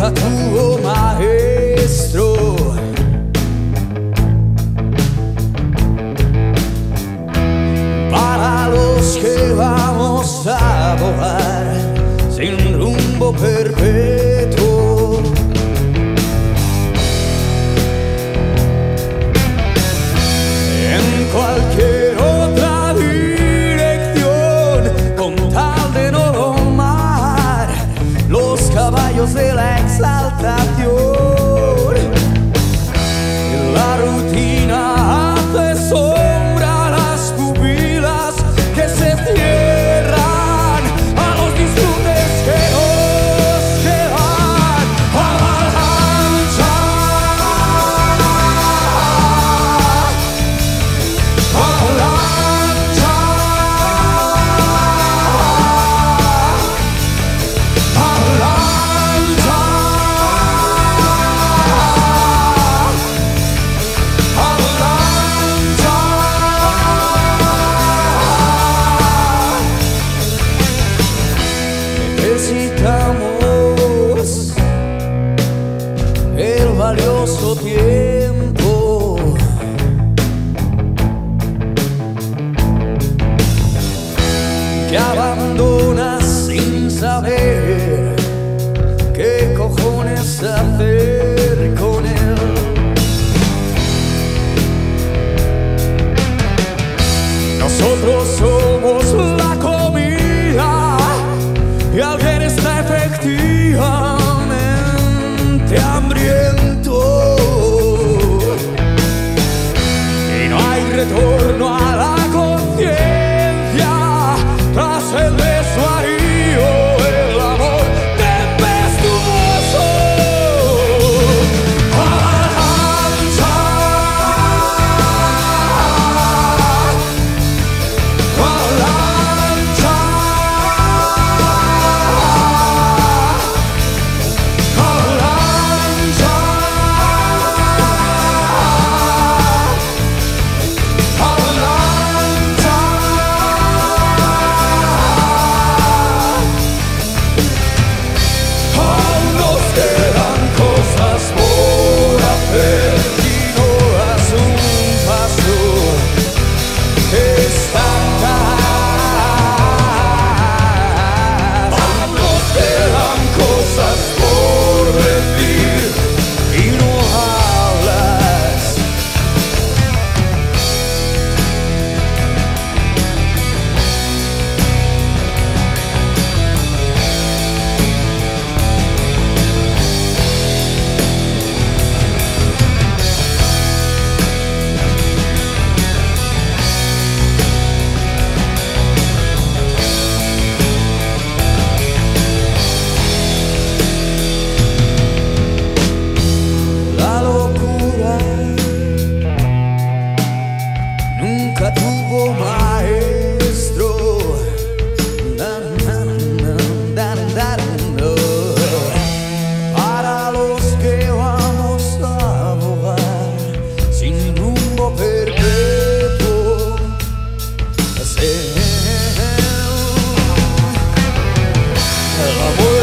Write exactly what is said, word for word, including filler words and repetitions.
nunca tuvo maestro. Para los que vamos a volar sin rumbo perpetuo, en cualquier otra dirección, con tal de no domar los caballos de la exaltación. La rutina hace sombra a las pupilas que se cierran a los disfrutes que nos llevan a avalancha, avalancha, avalancha, necesitamos el valioso tiempo que abandonas sin saber qué cojones hacer con él. Nosotros somos la comida y alguien está efectivamente hambriento y no hay retorno a la conciencia tras el desvarío, el amor tempestuoso. Avalancha, avalancha, tuvo maestro. Na, na, na, na, na, na. Para los que vamos a volar sin rumbo perpetuo, el amor